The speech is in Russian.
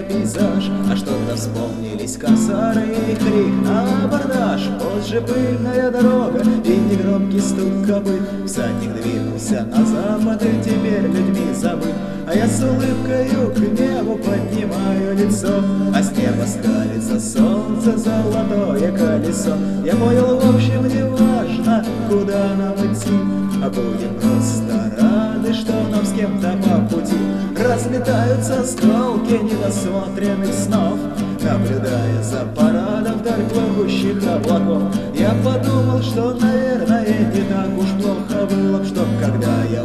пейзаж. А что-то вспомнились корсары и крик на абордаж. Позже пыльная дорога и негромкий стук копыт. Всадник двинулся на запад и теперь людьми забыт. А я с улыбкою к небу поднимаю лицо, а с неба скалится солнце, золотое колесо. Я понял, в общем, не важно, куда нам идти, а будем просто рады, что нам с кем-то по пути. Разлетаются осколки недосмотренных снов, наблюдая за парадом вдаль плывущих облаков. Я подумал, что, наверное, не так уж плохо было б, что когда я